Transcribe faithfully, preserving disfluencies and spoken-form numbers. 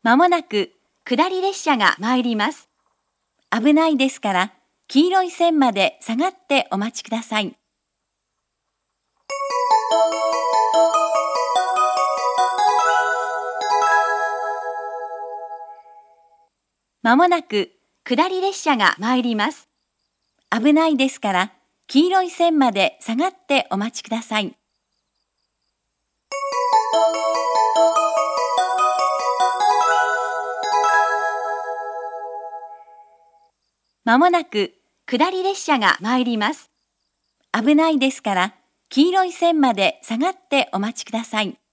まもなく下り列車が参ります。危ないですから、黄色い線まで下がってお待ちください。まもなく下り列車が参ります。危ないですから、黄色い線まで下がってお待ちください。まもなく下り列車が参ります。危ないですから、黄色い線まで下がってお待ちください。